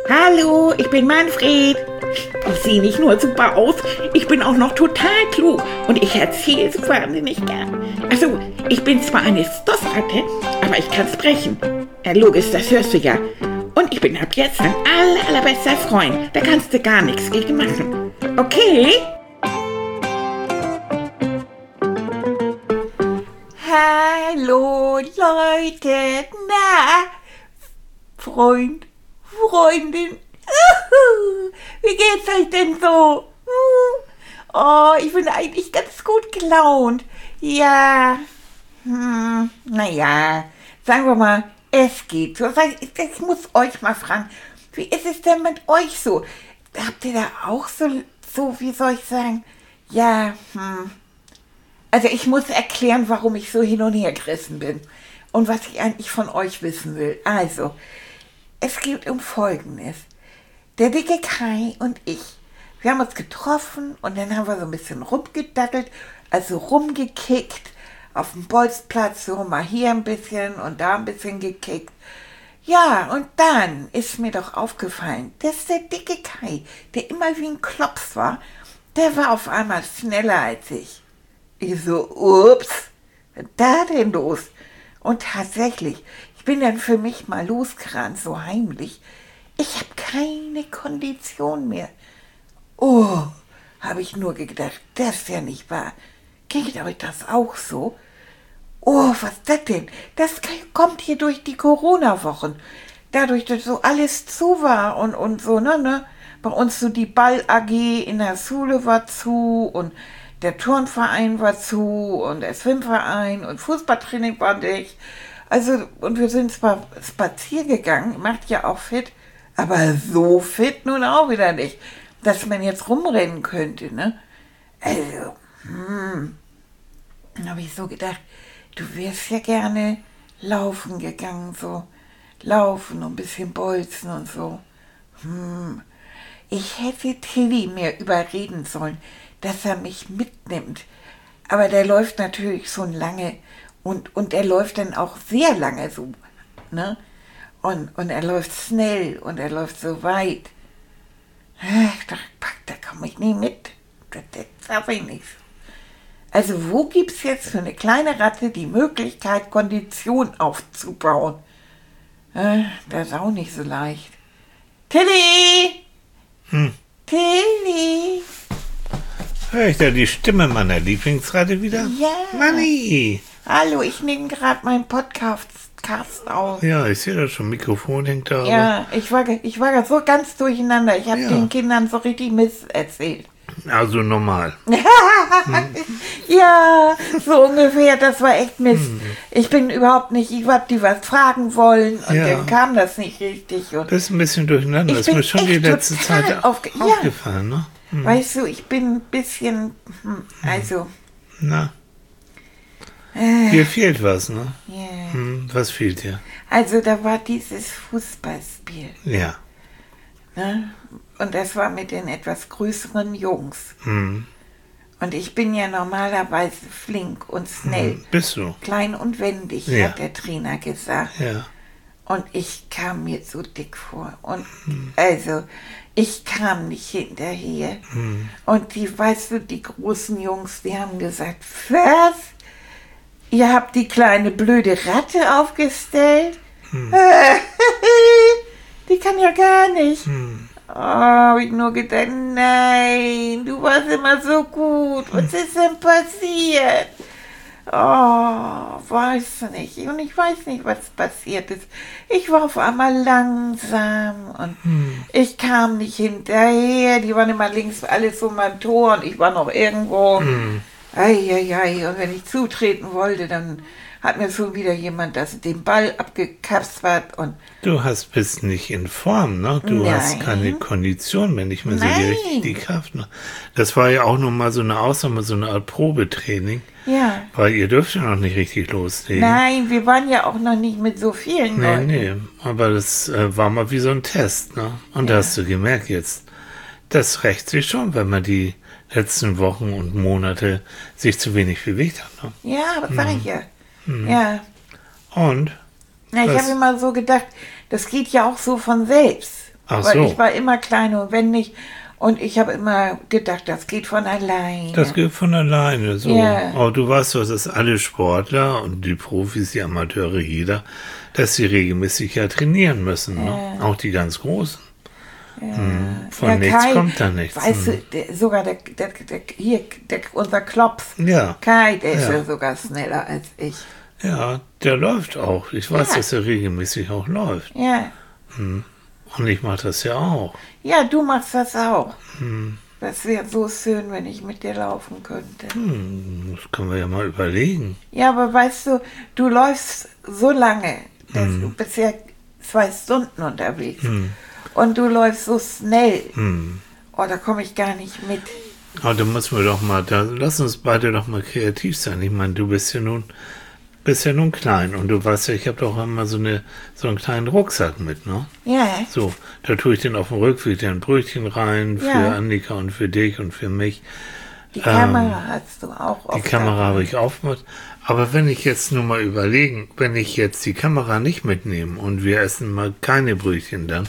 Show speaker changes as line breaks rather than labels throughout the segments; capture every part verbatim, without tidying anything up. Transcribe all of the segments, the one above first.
Hallo, ich bin Manfred. Ich sehe nicht nur super aus, ich bin auch noch total klug und ich erzähle so wahnsinnig gern. Also, ich bin zwar eine Stoffratte, aber ich kann sprechen. Ja, logisch, das hörst du ja. Und ich bin ab jetzt dein aller, allerbester Freund. Da kannst du gar nichts gegen machen. Okay? Hallo, Leute. Na, Freund, Freundin. Wie geht's euch denn so? Oh, ich bin eigentlich ganz gut gelaunt. Ja, hm, naja, sagen wir mal, es geht so. Ich muss euch mal fragen, wie ist es denn mit euch so? Habt ihr da auch so, so wie soll ich sagen, ja, hm. Also ich muss erklären, warum ich so hin und her gerissen bin und was ich eigentlich von euch wissen will. Also, es geht um Folgendes. Der dicke Kai und ich, wir haben uns getroffen und dann haben wir so ein bisschen rumgedattelt, also rumgekickt, auf dem Bolzplatz, so mal hier ein bisschen und da ein bisschen gekickt. Ja, und dann ist mir doch aufgefallen, dass der dicke Kai, der immer wie ein Klops war, der war auf einmal schneller als ich. Ich so, ups, was ist da denn los? Und tatsächlich, ich bin dann für mich mal losgerannt, so heimlich. Ich habe keine Kondition mehr. Oh, habe ich nur gedacht, das ist ja nicht wahr. Geht euch das auch so? Oh, was ist das denn? Das kommt hier durch die Corona-Wochen. Dadurch, dass so alles zu war und, und so, ne, ne. Bei uns so die Ball-A G in der Schule war zu und der Turnverein war zu und der Schwimmverein und Fußballtraining war nicht. Also, und wir sind zwar spazieren gegangen, macht ja auch fit, aber so fit nun auch wieder nicht, dass man jetzt rumrennen könnte, ne? Also, hm, dann habe ich so gedacht, du wärst ja gerne laufen gegangen, so laufen und ein bisschen bolzen und so. Hm, ich hätte Tilly mir überreden sollen, dass er mich mitnimmt. Aber der läuft natürlich schon lange und, und er läuft dann auch sehr lange so, ne? Und, und er läuft schnell und er läuft so weit. Ach, da, da komme ich nie mit. Das, das schaffe ich nicht. Also wo gibt es jetzt für eine kleine Ratte die Möglichkeit, Kondition aufzubauen? Äh, das ist auch nicht so leicht. Tilly!
Hm.
Tilly!
Hör ich da die Stimme meiner Lieblingsratte wieder?
Ja.
Manni!
Hallo, ich nehme gerade meinen Podcast auf.
Ja, ich sehe da schon, Mikrofon hängt da.
Ja, ich war, ich war grad so ganz durcheinander. Ich habe
Ja.
den Kindern so richtig Mist erzählt.
Also normal.
Ja, so ungefähr, das war echt Mist. Hm. Ich bin überhaupt nicht, ich hab die was fragen wollen und
Ja.
dann kam das nicht richtig. Und
Das ist ein bisschen durcheinander.
Ich
Das ist
bin
mir schon die
echt
letzte
total
Zeit
aufge- ja.
aufgefallen, ne? Hm.
weißt du, ich bin ein bisschen, hm, also,
Na,
äh,
dir fehlt was, ne?
yeah.
Hm, was fehlt dir?
Also da war dieses Fußballspiel,
Ja.
ne? Und das war mit den etwas größeren Jungs.
Hm.
Und ich bin ja normalerweise flink und schnell.
Hm. Bist du?
Klein und wendig,
Ja.
hat der Trainer gesagt.
Ja.
Und ich kam mir so dick vor. Und hm. also, ich kam nicht hinterher.
Hm.
Und die, weißt du, die großen Jungs, die haben gesagt, was? Ihr habt die kleine blöde Ratte aufgestellt? Hm. Die kann ja gar nicht.
Hm.
Oh, hab ich nur gedacht, nein, du warst immer so gut. Was ist denn passiert? Oh, weiß nicht. Und ich weiß nicht, was passiert ist. Ich war auf einmal langsam und hm. ich kam nicht hinterher. Die waren immer links alles um mein Tor und ich war noch irgendwo. Hm. Eieiei. Und wenn ich zutreten wollte, dann hat mir schon wieder jemand das, den Ball abgekapselt und
Du hast bist nicht in Form, ne? Du
Nein.
hast keine Kondition mehr, nicht mehr so die,
Nein.
richtig die Kraft. Ne? Das war ja auch noch mal so eine Ausnahme, so eine Art Probetraining,
ja.
weil ihr dürft ja noch nicht richtig loslegen.
Nein, wir waren ja auch noch nicht mit so vielen
Nee,
Leuten.
nee, aber das äh, war mal wie so ein Test, ne? Und
Ja.
da hast du gemerkt jetzt, das rächt sich schon, wenn man die letzten Wochen und Monate sich zu wenig bewegt hat. Ne?
Ja, das sag
Mhm.
ich ja.
Mhm.
Ja.
Und?
Na, ich
Was?
habe immer so gedacht, das geht ja auch so von selbst.
Ach
Weil
so.
ich war immer klein und wenn nicht. Und ich habe immer gedacht, das geht von alleine.
Das geht von alleine, so.
Ja.
Aber du weißt doch, dass alle Sportler und die Profis, die Amateure, jeder, dass sie regelmäßig ja trainieren müssen, ne? Auch die ganz Großen. Hm. Von
Ja,
nichts
Kai,
kommt da nichts.
Weißt
Hm.
du, der, sogar der, der, der hier, der, unser Klops,
Ja,
Kai, der ist
Ja.
ja sogar schneller als ich.
ja, der läuft auch. Ich weiß,
Ja.
dass er regelmäßig auch läuft.
Ja,
Und ich mache das ja auch.
ja, du machst das auch.
Hm.
Das wäre so schön, wenn ich mit dir laufen könnte.
Hm, das können wir ja mal überlegen.
Ja, aber weißt du, du läufst so lange, dass
Hm.
du bist ja zwei Stunden unterwegs. Und du läufst so schnell.
Hm.
Oh, da komme ich gar nicht mit.
Aber da müssen wir doch mal, da, lass uns beide doch mal kreativ sein. Ich meine, du bist ja nun, bist ja nun klein und du weißt ja, ich habe doch immer so eine, so einen kleinen Rucksack mit, ne?
Ja,
So, da tue ich den auf dem Rückweg ein Brötchen rein für
Ja.
Annika und für dich und für mich.
die Kamera hast du auch
Die
oft
Kamera
dabei.
habe ich aufgemacht. Aber wenn ich jetzt nur mal überlegen, wenn ich jetzt die Kamera nicht mitnehme und wir essen mal keine Brötchen dann,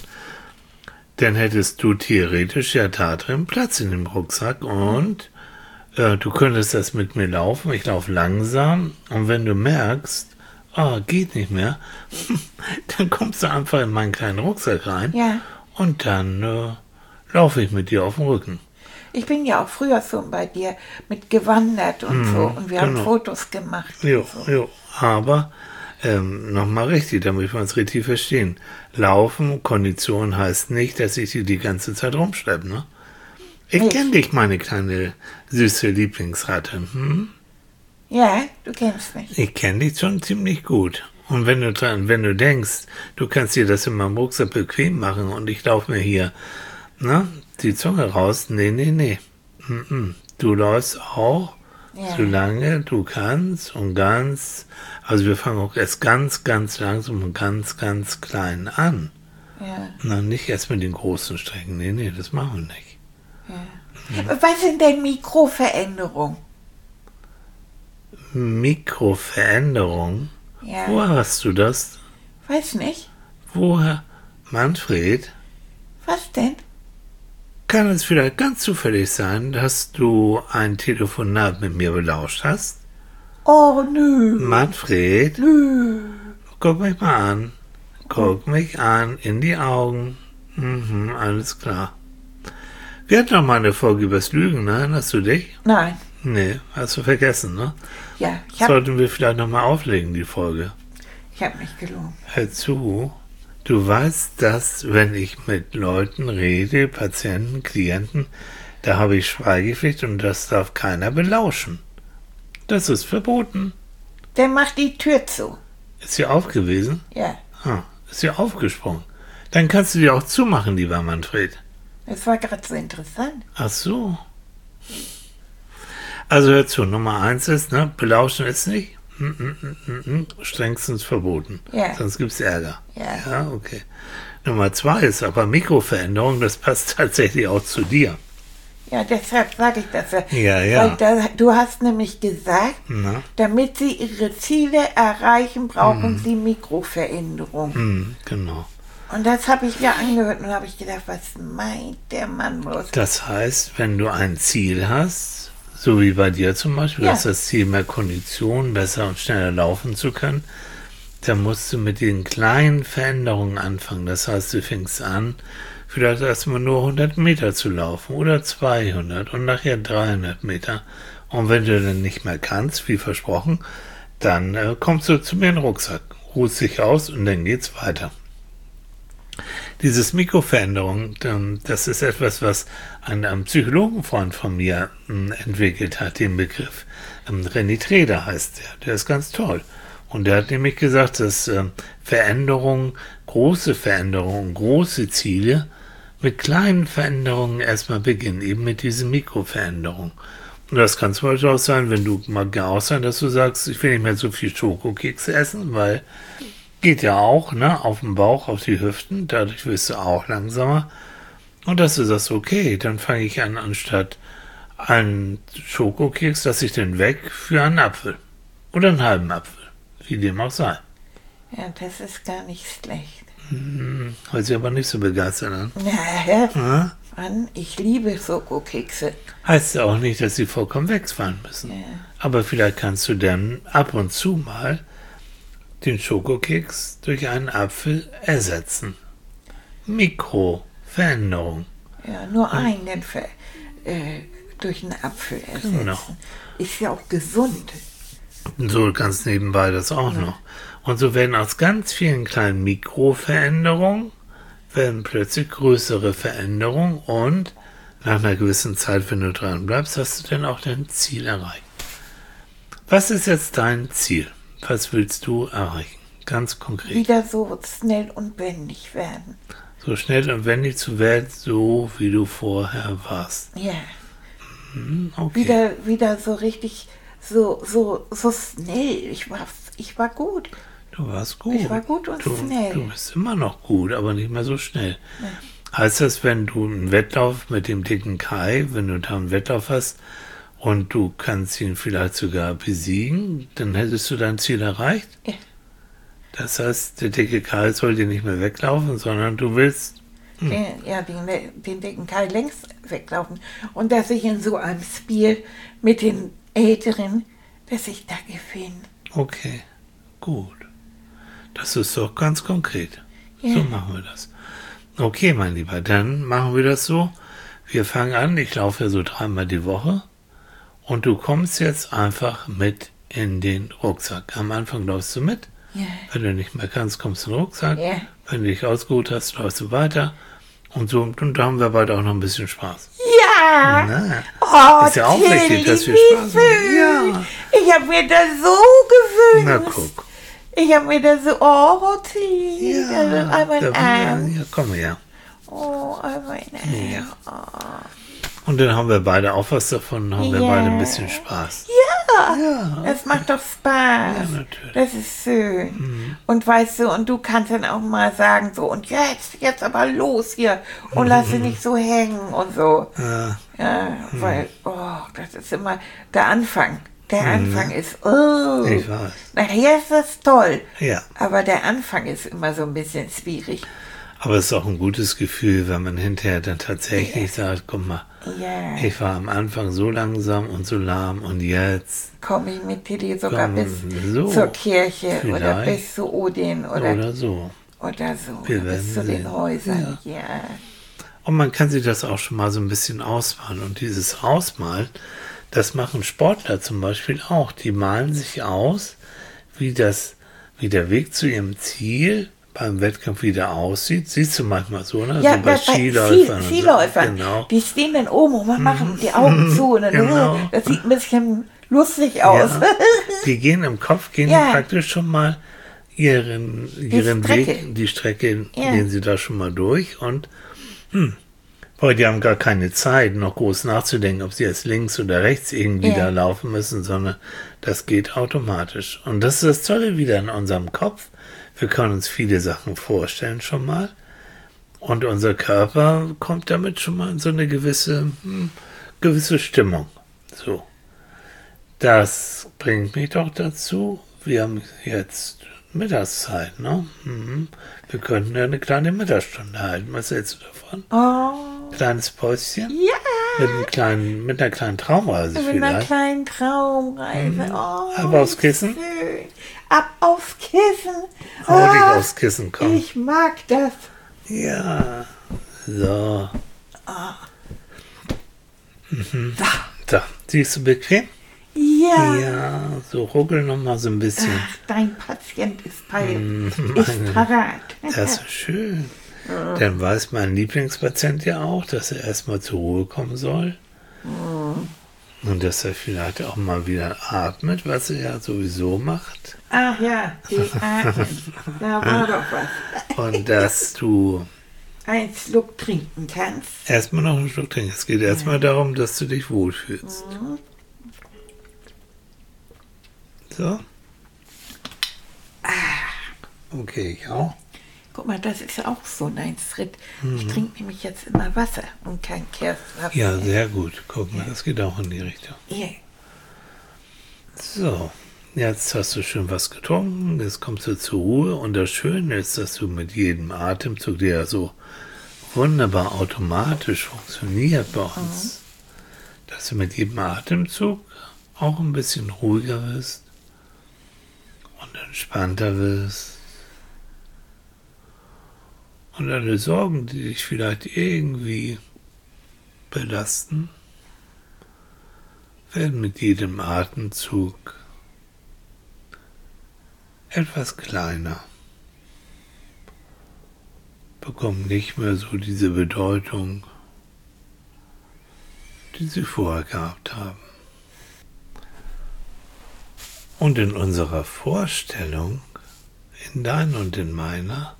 dann hättest du theoretisch ja da drin Platz in dem Rucksack und äh, du könntest das mit mir laufen. Ich laufe langsam und wenn du merkst, ah, geht nicht mehr, dann kommst du einfach in meinen kleinen Rucksack rein
Ja,
und dann äh, laufe ich mit dir auf dem Rücken.
ich bin ja auch früher schon bei dir mit gewandert und so. Und wir haben
genau.
Fotos gemacht.
Jo,
und so.
jo. Aber ähm, nochmal richtig, damit wir uns richtig verstehen. Laufen, Kondition heißt nicht, dass ich die die ganze Zeit rumschleppe, ne? Ich
Nicht.
kenne dich, meine kleine süße Lieblingsratte. Hm?
Ja, du kennst mich.
Ich kenne dich schon ziemlich gut. Und wenn du dran, wenn du denkst, du kannst dir das in meinem Rucksack bequem machen und ich laufe mir hier, ne, die Zunge raus, nee, nee, nee. Mm-mm. Du läufst auch,
Ja.
solange du kannst und ganz, also wir fangen auch erst ganz, ganz langsam und ganz, ganz klein an.
Ja.
Na, nicht erst mit den großen Strecken. Nee, nee, das machen wir nicht.
Was sind denn Mikroveränderungen?
Mikroveränderung.
Ja,
Woher hast du das?
weiß nicht.
Woher? Manfred?
Was denn?
Kann es vielleicht ganz zufällig sein, dass du ein Telefonat mit mir belauscht hast?
Oh, nö.
Manfred,
Nö.
guck mich mal an. Guck mich an, in die Augen. Mhm, alles klar. Wir hatten noch mal eine Folge übers Lügen, ne? Erinnerst du dich?
Nein.
Nee, hast du vergessen, ne?
Ja, ich habe
Sollten wir vielleicht noch mal auflegen, die Folge.
ich hab mich gelogen.
Hör zu, du weißt, dass, wenn ich mit Leuten rede, Patienten, Klienten, da habe ich Schweigepflicht und das darf keiner belauschen. Das ist verboten.
Der macht die Tür zu.
Ist sie aufgewesen?
Ja,
Ah, ist sie aufgesprungen. Dann kannst du die auch zumachen, lieber Manfred.
das war gerade so interessant.
Ach so. Also hör zu, Nummer eins ist, ne, belauschen ist nicht. Mm, mm, mm, mm, mm, strengstens verboten.
Ja.
Sonst gibt's Ärger.
Ja.
Ja, okay. Nummer zwei ist aber Mikroveränderung, das passt tatsächlich auch zu dir.
Ja, deshalb sage ich das ja.
Ja, ja.
Weil da, du hast nämlich gesagt,
Na?
damit sie ihre Ziele erreichen, brauchen sie Mikroveränderung.
Hm, genau.
Und das habe ich mir angehört und habe ich gedacht, was meint der Mann bloß?
Das heißt, wenn du ein Ziel hast, so wie bei dir zum Beispiel,
Ja.
hast das Ziel, mehr Kondition, besser und schneller laufen zu können, dann musst du mit den kleinen Veränderungen anfangen. Das heißt, du fängst an, vielleicht erstmal nur hundert Meter zu laufen oder zweihundert und nachher dreihundert Meter. Und wenn du dann nicht mehr kannst, wie versprochen, dann äh, kommst du zu mir in den Rucksack, ruhst dich aus und dann geht's weiter. Dieses Mikroveränderung, ähm, das ist etwas, was ein, ein Psychologenfreund von mir ähm, entwickelt hat, den Begriff. Ähm, René Treder heißt der, der ist ganz toll. Und der hat nämlich gesagt, dass ähm, Veränderungen, große Veränderungen, große Ziele mit kleinen Veränderungen erstmal beginnen, eben mit diesen Mikroveränderungen. Und das kann zum Beispiel auch sein, wenn du mal auch sein, dass du sagst, ich will nicht mehr so viel Schokokekse essen, weil geht ja auch, ne, auf den Bauch, auf die Hüften, dadurch wirst du auch langsamer. Und dass du sagst, okay, dann fange ich an, anstatt einen Schokokeks, lasse ich den weg für einen Apfel. Oder einen halben Apfel, wie dem auch sei.
Ja, das ist gar nicht schlecht.
Hm, hört sich aber nicht so begeistert an.
Ja,
Ja?
Mann, ich liebe Schokokekse.
Heißt ja auch nicht, dass sie vollkommen wegfallen müssen.
Ja.
Aber vielleicht kannst du dann ab und zu mal den Schokokeks durch einen Apfel ersetzen. Mikroveränderung.
Ja, nur einen Ver äh, durch einen Apfel ersetzen.
Genau.
Ist ja auch gesund.
So ganz nebenbei das auch noch. Und so werden aus ganz vielen kleinen Mikroveränderungen werden plötzlich größere Veränderungen und nach einer gewissen Zeit, wenn du dran bleibst, hast du dann auch dein Ziel erreicht. Was ist jetzt dein Ziel? Was willst du erreichen? Ganz konkret.
Wieder so schnell und wendig werden.
So schnell und wendig zu werden, so wie du vorher warst.
Ja.
Hm, okay.
Wieder, wieder so richtig, so, so, so schnell. Ich war, ich war gut.
Du warst gut.
Ich war gut und
du,
schnell.
Du bist immer noch gut, aber nicht mehr so schnell.
Ja.
Heißt das, wenn du einen Wettlauf mit dem dicken Kai, wenn du da einen Wettlauf hast und du kannst ihn vielleicht sogar besiegen, dann hättest du dein Ziel erreicht?
Ja.
Das heißt, der dicke Kai soll dir nicht mehr weglaufen, sondern du willst...
Den, ja, den, den dicken Kai längst weglaufen. Und dass ich in so einem Spiel mit den Älteren, dass ich da gewinne.
Okay, gut. Das ist doch ganz konkret.
Ja.
So machen wir das. Okay, mein Lieber, dann machen wir das so. Wir fangen an, ich laufe ja so dreimal die Woche und du kommst jetzt einfach mit in den Rucksack. Am Anfang läufst du mit.
Ja.
Wenn du nicht mehr kannst, kommst du in den Rucksack.
Ja.
Wenn du dich ausgeruht hast, läufst du weiter. Und so, und da haben wir beide auch noch ein bisschen Spaß.
Ja!
Na,
Oh,
ist ja auch
Tilly,
wichtig, dass wir
wie
Spaß
schön.
haben. Ja.
Ich habe mir das so gewünscht.
Na guck.
Ich habe mir das so, oh, Tilly, das ist einmal
da,
ein
ja, komm her.
Oh, einmal ein
Ja. Und dann haben wir beide auch was davon, haben wir
Ja.
beide ein bisschen Spaß.
Ja,
Ja.
das macht doch Spaß.
Ja, natürlich.
Das ist schön. Und weißt du, und du kannst dann auch mal sagen so, und jetzt, jetzt aber los hier und lass sie nicht so hängen und so.
Ja.
Ja, weil, oh, das ist immer der Anfang. Der Anfang ist, oh.
Ich weiß.
Nachher ist das toll.
Ja.
Aber der Anfang ist immer so ein bisschen schwierig.
Aber es ist auch ein gutes Gefühl, wenn man hinterher dann tatsächlich sagt, guck mal,
Ja,
ich war am Anfang so langsam und so lahm und jetzt
komme ich mit Tilly sogar
Komm,
bis
so,
zur Kirche oder
vielleicht.
bis zu Odin oder,
oder so.
oder so.
Wir
Oder bis
werden
zu den
sehen.
Häusern. Ja.
Und man kann sich das auch schon mal so ein bisschen ausmalen. Und dieses Ausmalen, das machen Sportler zum Beispiel auch. Die malen sich aus, wie das, wie der Weg zu ihrem Ziel beim Wettkampf wieder aussieht. Siehst du manchmal so, ne?
Ja,
so bei
bei
Skiläufern. und so.
Skiläufern,
Genau.
die stehen dann oben und man machen die Augen zu. Und dann,
Genau.
Das sieht ein bisschen lustig aus.
Ja. Die gehen im Kopf, gehen
Ja.
die praktisch schon mal ihren, ihren
Strecke.
Weg, die Strecke,
Ja.
gehen sie da schon mal durch und hm, weil die haben gar keine Zeit, noch groß nachzudenken, ob sie jetzt links oder rechts irgendwie
Ja.
da laufen müssen, sondern das geht automatisch. Und das ist das Tolle wieder in unserem Kopf. Wir können uns viele Sachen vorstellen schon mal. Und unser Körper kommt damit schon mal in so eine gewisse, hm, gewisse Stimmung. So. Das bringt mich doch dazu. Wir haben jetzt Mittagszeit, ne? Mhm. Wir könnten ja eine kleine Mittagsstunde halten. Was hältst du davon?
Oh,
Kleines Päuschen?
ja,
Mit, einem kleinen, mit einer kleinen Traumreise
mit einer
vielleicht.
kleinen Traumreise. Oh,
Ab aufs Kissen?
schön. Ab aufs Kissen.
Hau dich
Ah,
aufs Kissen, komm.
Ich mag das.
Ja. So. Mhm.
Da.
Da. Siehst du bequem?
Ja.
Ja. So ruckel noch mal so ein bisschen.
Ach, dein Patient ist, bei,
Mhm,
ist
meine-
parat.
Das ist schön. Dann weiß mein Lieblingspatient ja auch, dass er erstmal zur Ruhe kommen soll. Und dass er vielleicht auch mal wieder atmet, was er ja sowieso macht.
Ach ja, die Atmen. Da war doch was.
Und dass du
Ein Schluck trinken kannst.
erstmal noch einen Schluck trinkst. Es geht erstmal darum, dass du dich wohlfühlst. So. Okay, ich auch.
Guck mal, das ist auch so ein Schritt. Ich trinke nämlich jetzt immer Wasser und kein Kerstwasser.
Ja, sehr gut. Guck mal, das geht auch in die Richtung.
Ja.
So, Jetzt hast du schön was getrunken, jetzt kommst du zur Ruhe und das Schöne ist, dass du mit jedem Atemzug, der ja so wunderbar automatisch funktioniert bei uns, dass du mit jedem Atemzug auch ein bisschen ruhiger wirst und entspannter wirst. Und alle Sorgen, die dich vielleicht irgendwie belasten, werden mit jedem Atemzug etwas kleiner, bekommen nicht mehr so diese Bedeutung, die sie vorher gehabt haben. Und in unserer Vorstellung, in deiner und in meiner,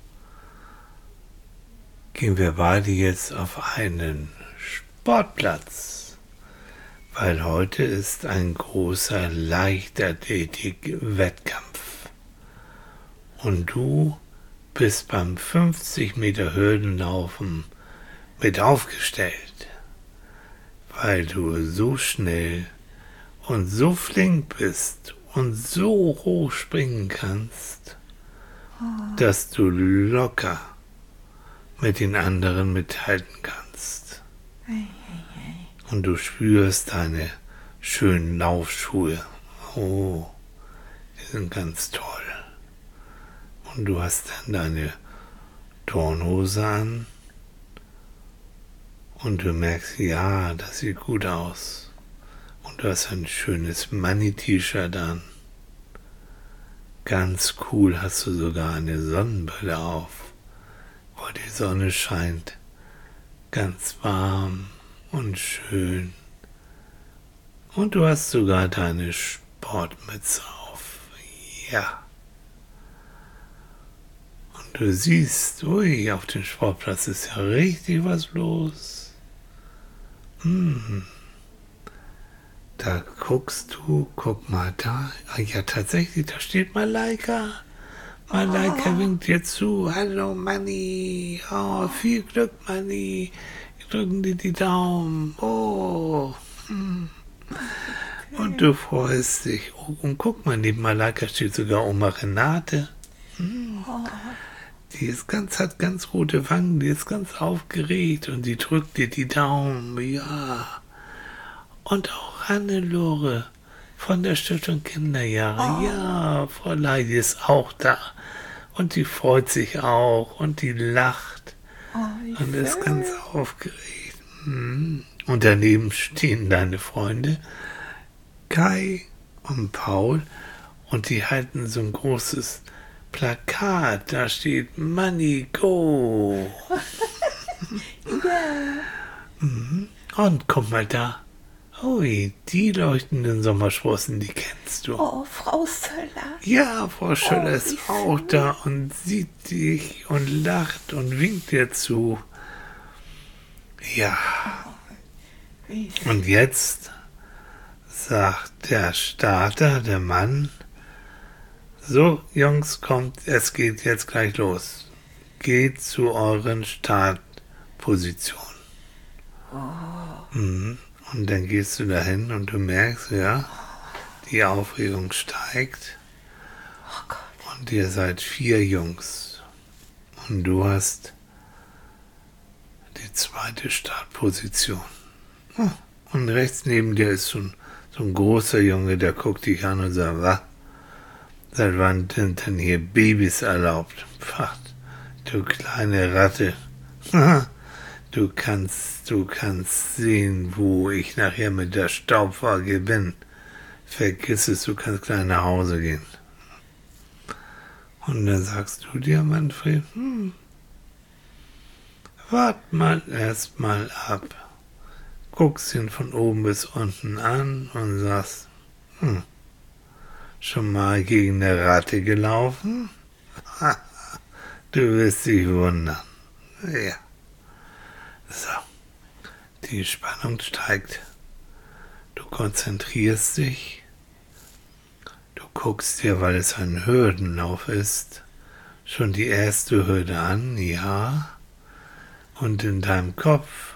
gehen wir beide jetzt auf einen Sportplatz, weil heute ist ein großer Leichtathletik-Wettkampf. Und du bist beim fünfzig Meter Hürdenlaufen mit aufgestellt, weil du so schnell und so flink bist und so hoch springen kannst, dass du locker mit den anderen mithalten kannst. Und du spürst deine schönen Laufschuhe. Oh, die sind ganz toll. Und du hast dann deine Turnhose an und du merkst, ja, das sieht gut aus. Und du hast ein schönes Money-T-Shirt an. Ganz cool, hast du sogar eine Sonnenbrille auf, wo die Sonne scheint. Ganz warm und schön. Und du hast sogar deine Sportmütze auf. Ja. Du siehst, ui, auf dem Sportplatz ist ja richtig was los. Hm. Da guckst du, guck mal da. Ah, ja, tatsächlich, da steht Malaika. Malaika oh. winkt dir zu. Hallo, Manni. Oh, viel Glück, Manni. Drücken dir die Daumen. Oh. Hm. Und du freust dich. Oh, und guck mal, neben Malaika steht sogar Oma Renate. Hm. Oh. Die ist ganz, hat ganz rote Wangen, die ist ganz aufgeregt und die drückt dir die Daumen, ja. Und auch Hannelore von der Stiftung Kinderjahre, oh. ja, Frau Leidi ist auch da. Und die freut sich auch und die lacht oh, und ist ganz aufgeregt. Und daneben stehen deine Freunde Kai und Paul und die halten so ein großes Plakat, da steht Money Go. Ja. Und guck mal da. Ui, die leuchtenden Sommersprossen, die kennst du.
Oh, Frau Schöller.
Ja, Frau Schöller oh, ist auch schön. Da und sieht dich und lacht und winkt dir zu. Ja. Oh, und jetzt sagt der Starter, der Mann, so, Jungs, kommt, es geht jetzt gleich los. Geht zu euren Startpositionen. Oh. Mhm. Und dann gehst du dahin und du merkst, ja, die Aufregung steigt.
Oh Gott.
Und ihr seid vier Jungs. Und du hast die zweite Startposition. Oh. Und rechts neben dir ist so ein, so ein großer Junge, der guckt dich an und sagt, was? Seit wann sind denn hier Babys erlaubt? Pfach, du kleine Ratte. Du kannst, du kannst sehen, wo ich nachher mit der Staubwaage bin. Vergiss es, du kannst gleich nach Hause gehen. Und dann sagst du dir, Manfred, hm, wart mal erst mal ab. Guckst ihn von oben bis unten an und sagst, hm, schon mal gegen eine Ratte gelaufen? Du wirst dich wundern. Ja. So. Die Spannung steigt. Du konzentrierst dich. Du guckst dir, weil es ein Hürdenlauf ist, schon die erste Hürde an, ja. Und in deinem Kopf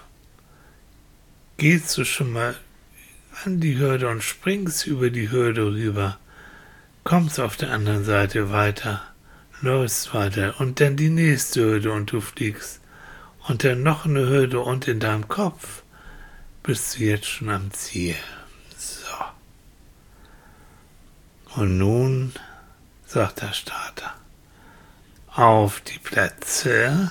gehst du schon mal an die Hürde und springst über die Hürde rüber. kommst auf der anderen Seite weiter, läufst weiter und dann die nächste Hürde und du fliegst. Und dann noch eine Hürde und in deinem Kopf bist du jetzt schon am Ziel. So. Und nun sagt der Starter, auf die Plätze,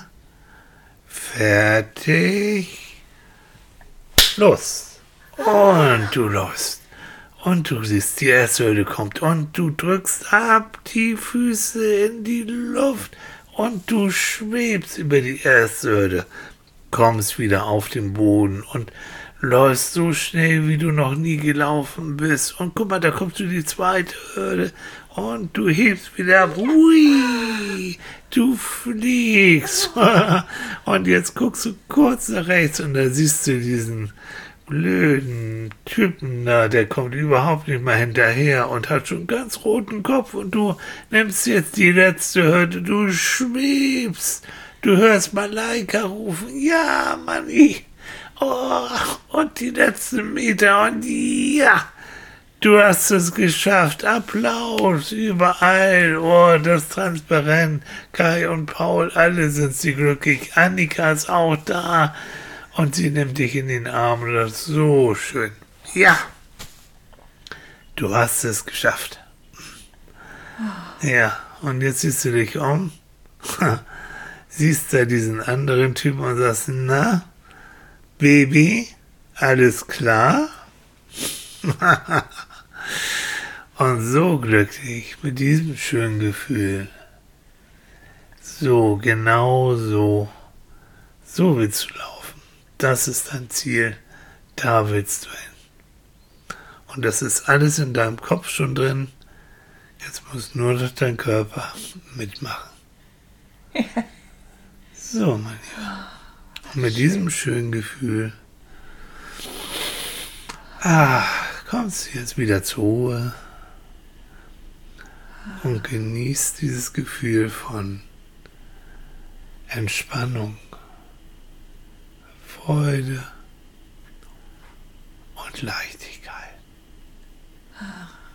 fertig, los. Und du läufst. Und du siehst, die erste Hürde kommt und du drückst ab die Füße in die Luft und du schwebst über die erste Hürde, kommst wieder auf den Boden und läufst so schnell, wie du noch nie gelaufen bist. Und guck mal, da kommst du die zweite Hürde und du hebst wieder ab. Hui, du fliegst. Und jetzt guckst du kurz nach rechts und da siehst du diesen blöden Typen da, der kommt überhaupt nicht mehr hinterher und hat schon ganz roten Kopf und du nimmst jetzt die letzte Hürde, du schwebst, du hörst Malaika rufen, ja, Manni, oh, und die letzten Meter und ja, du hast es geschafft, Applaus überall, oh, das Transparent, Kai und Paul, alle sind sie glücklich, Annika ist auch da. Und sie nimmt dich in den Arm, das ist so schön. Ja, du hast es geschafft. Ja, und jetzt siehst du dich um, siehst da diesen anderen Typen und sagst, na, Baby, alles klar? Und so glücklich, mit diesem schönen Gefühl. So, genau so. So willst du laufen. Das ist dein Ziel, da willst du hin. Und das ist alles in deinem Kopf schon drin. Jetzt muss nur noch dein Körper mitmachen. So, mein Lieber. Und mit diesem schönen Gefühl ah, kommst du jetzt wieder zur Ruhe und genießt dieses Gefühl von Entspannung, Freude und Leichtigkeit.